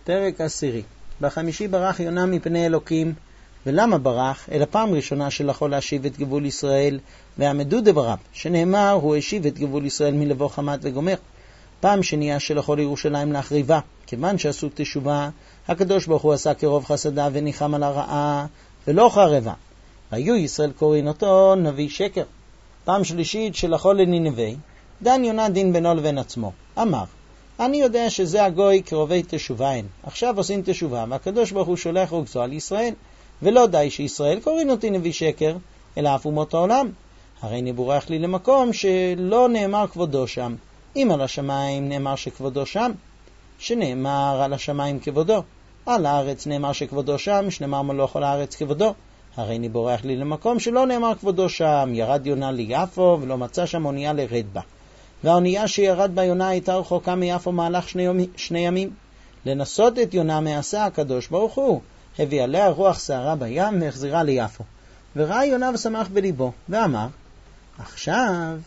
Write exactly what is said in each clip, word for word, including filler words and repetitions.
פרק עשירי. בחמישי ברח יונה מפני אלוקים. ולמה ברח? אלא פעם ראשונה שלחו להשיב את גבול ישראל, ועמדו דבריו, שנאמר הוא השיב את גבול ישראל מלבוא חמת וגומר. פעם שנייה שלחו לירושלים להחריבה, כיוון שעשו תשובה, הקדוש ברוך הוא עשה כרוב חסדה וניחם על הרעה, ולא חרבה. היו ישראל קוראים אותו נביא שקר. פעם שלישית שלחו לנינווה, דן יונה דין בינו לבין עצמו. אמר, אני יודע שזה הגוי קרובי תשובה הן. עכשיו עושים תשובה, והקדוש ברוך הוא שולח רוגזו על ישראל. ולא די שישראל קוראים אותי נביא שקר, אלא אף אומות העולם. הרי נבורח לי למקום שלא נאמר כבודו שם. אם על השמיים נאמר שכבודו שם, שנאמר על השמיים כבודו. על הארץ נאמר שכבודו שם, שנאמר מלוך על הארץ כבודו. הרי נבורח לי למקום שלא נאמר כבודו שם. ירד יונה ליפו ולא מצא שם אונייה לרד בה. והאונייה שירד בה יונה הייתה רחוקה מיפו מהלך שני, יומי, שני ימים. לנסות את יונה מעשה הקדוש ברוך הוא. הביא עליה רוח שערה בים והחזירה ליפו. וראה יונה ושמח בליבו, ואמר, עכשיו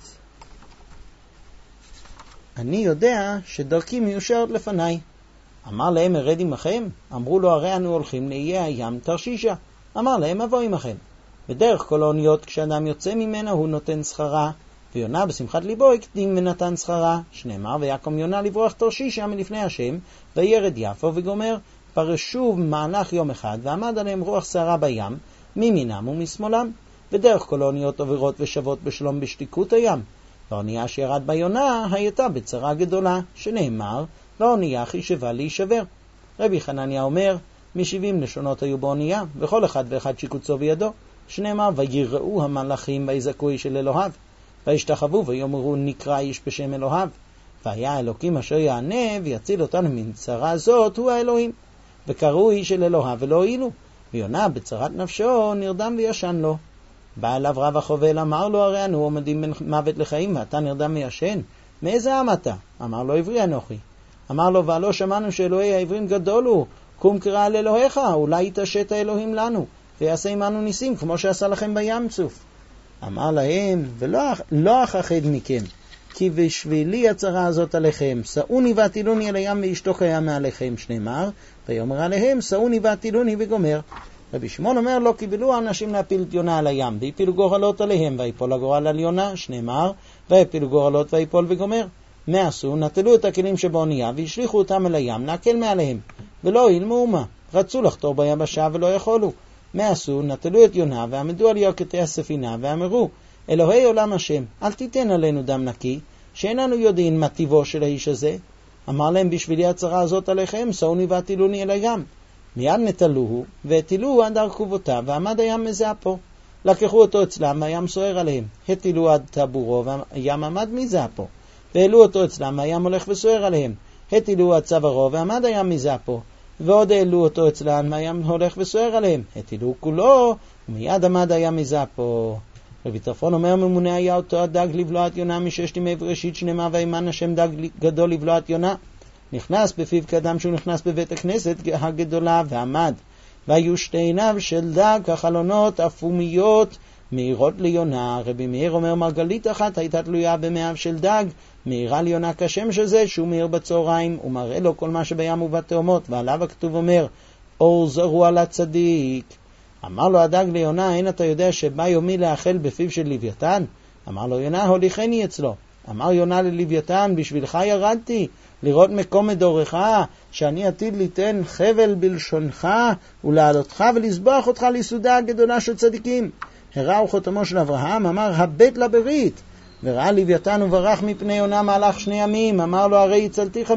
אני יודע שדרכי מיושרת לפניי. אמר להם, ארד עמכם? אמרו לו, הרי אנו הולכים לאיי הים תרשישה. אמר להם, אבוא עמכם. בדרך כל האוניות כשאדם יוצא ממנה הוא נותן שכרה, ויונה בשמחת ליבו הקדים ונתן שכרה, שנאמר, ויקום יונה לברוח תרשישה מלפני השם, וירד יפו וגומר. פרשו במהלך יום אחד, ועמד עליהם רוח שערה בים, מימינם ומשמאלם. בדרך כל האוניות עוברות ושבות בשלום בשתיקות הים. והאונייה שירד ביונה הייתה בצרה גדולה, שנאמר, והאונייה חישבה להישבר. רבי חנניה אומר, משבעים לשונות היו באונייה, וכל אחד ואחד שיקוצו בידו, שנאמר, ויראו המלאכים ויזעקו איש אל אלוהיו, וישתחוו ויאמרו נקרא איש בשם אלוהיו. והיה אלוקים אשר יענה ויציל אותנו מן צרה זאת, הוא האלוהים. וקראו איש אל אלוהיו ולא הועילו, ויונה בצרת נפשו נרדם וישן לו. בא אליו רב החובל, אמר לו, הרי אנו עומדים בין מוות לחיים ואתה נרדם וישן, מאיזה עם אתה? אמר לו, עברי אנוכי. אמר לו, והלא שמענו שאלוהי העברים גדול הוא, קום קרא על אלוהיך, אולי יתעשת האלוהים לנו ויעשה עמנו ניסים כמו שעשה לכם בים צוף. אמר להם, ולא לא אכחד מכם, כי בשבילי הצרה הזאת עליכם, סעוני ועטילוני אל הים ואשתוק הים מעליכם, שנאמר, ויאמר עליהם, סעוני ועטילוני וגומר. רבי שמעון אומר, לא קיבלו האנשים להפיל את יונה על הים, והפילו גורלות עליהם, ויפול הגורל על יונה, שנאמר, ויפילו גורלות ויפול וגומר. מה עשו? נטלו את הכלים שבאונייה, והשליחו אותם אל הים, להקל מעליהם, ולא אילמו מה. רצו לחתור ביבשה ולא יכולו. מה עשו? נטלו את יונה, ועמדו על יוקתי הספינה, ואמרו, אלוהי עולם השם, אל תיתן עלינו דם נקי, שאיננו יודעים מה טיבו של האיש הזה. אמר להם, בשבילי הצרה הזאת עליכם, סעוני ועטילוני אל הים. מיד נטלוהו, והטילוהו עד הרכובותיו, ועמד הים מזעפו. לקחו אותו אצלם, והים סוער עליהם. הטילו עד טבורו, והים עמד מזעפו. והעלו אותו אצלם, והים הולך וסוער עליהם. הטילו עד צווארו, ועמד הים מזעפו. ועוד העלו אותו אצלם, והים הולך וסוער עליהם. הטילו כולו, ומיד עמד הים מזעפו. רבי טרפון אומר, ממונה היה אותו הדג לבלוע את יונה מששת ימי בראשית, שנאמר וימן השם דג גדול לבלוע את יונה. נכנס בפיו כאדם שהוא נכנס בבית הכנסת הגדולה ועמד. והיו שתי עיניו של דג החלונות אפומיות מאירות ליונה. רבי מאיר אומר, מרגלית אחת הייתה תלויה במאיו של דג, מאירה ליונה כשם שזה שהוא מאיר בצהריים, ומראה לו כל מה שבים ובתאומות, ועליו הכתוב אומר, אור זרוע על הצדיק. אמר לו הדג ליונה, אין אתה יודע שבא יומי לאכל בפיו של לוויתן? אמר לו יונה, הוליכני אצלו. אמר יונה ללוויתן, בשבילך ירדתי, לראות מקום מדורך, שאני עתיד ליתן חבל בלשונך, ולעלותך ולסבוח אותך לסעודה הגדולה של צדיקים. הראו חותמו של אברהם, אמר, הבט לברית. וראה לוויתן וברח מפני יונה מהלך שני ימים. אמר לו, הרי הצלתיך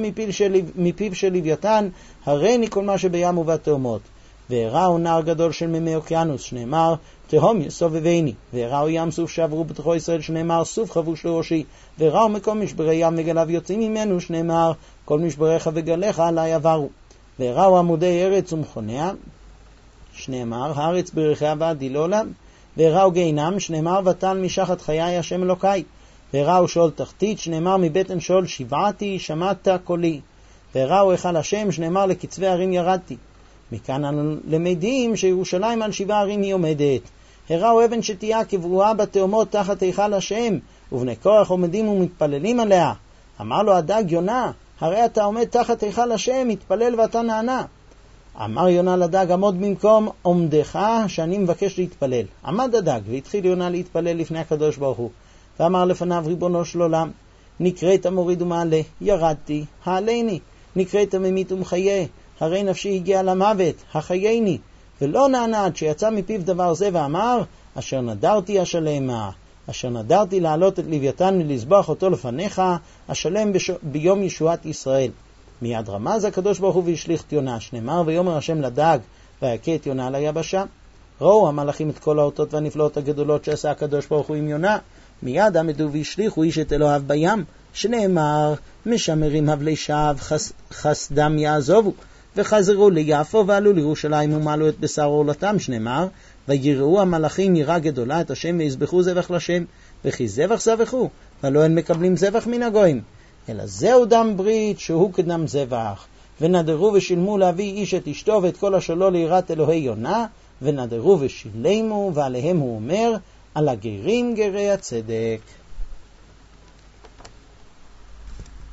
מפיו של לוויתן, הרי כל מה שבים ובתאומות. והראו נער גדול של מימי אוקיינוס, שנאמר, תהום יסובבני. והראו ים סוף שעברו בתוכו ישראל, שנאמר, סוף חבוש לראשי. והראו מקום משברי ים וגליו יוצאים ממנו, שנאמר, כל משבריך וגליך עלי עברו. והראו עמודי ארץ ומכוניה, שנאמר, הארץ ברכיה ועדי לעולם. והראו גיהינם, שנאמר, ותן משחת חיי השם אלוקי. והראו שאול תחתית, שנאמר, מבטן שאול שבעתי שמעת קולי. והראו היכל השם, שנאמר, לקצווי ערים ירדתי. מכאן אנו למדים שירושלים על שבעה ערים היא עומדת. הראו אבן שתייה כברואה בתאומות תחת היכל השם, ובני קורח עומדים ומתפללים עליה. אמר לו הדג יונה, הרי אתה עומד תחת היכל השם, התפלל ואתה נענה. אמר יונה לדג, עמוד במקום עומדך שאני מבקש להתפלל. עמד הדג והתחיל יונה להתפלל לפני הקדוש ברוך הוא, ואמר לפניו, ריבונו של עולם, נקראת מוריד ומעלה, ירדתי, העלני, נקראת ממית ומחיה, הרי נפשי הגיעה למוות, החייני. ולא נענה עד שיצא מפיו דבר זה ואמר, אשר נדרתי אשלמה, אשר נדרתי להעלות את לוויתן ולזבוח אותו לפניך, אשלם בש... ביום ישועת ישראל. מיד רמז הקדוש ברוך הוא והשליך את יונה, שנאמר, ויאמר השם לדג, ויכה את יונה ליבשה. ראו המלאכים את כל האותות והנפלאות הגדולות שעשה הקדוש ברוך הוא עם יונה. מיד עמדו והשליחו איש את אלוהיו בים, שנאמר, משמרים הבלי שווא, חס... חסדם יעזובו. וחזרו ליפו ועלו לירושלים ומעלו את בשר עורלתם, שנאמר, ויראו המלאכים יראה גדולה את השם ויזבחו זבח לשם, וכי זבח זבחו, ולא הם מקבלים זבח מן הגויים, אלא זהו דם ברית שהוא כדם זבח. ונדרו ושילמו להביא איש את אשתו ואת כל השלו ליראת אלוהי יונה, ונדרו ושילמו, ועליהם הוא אומר, על הגרים גרי הצדק.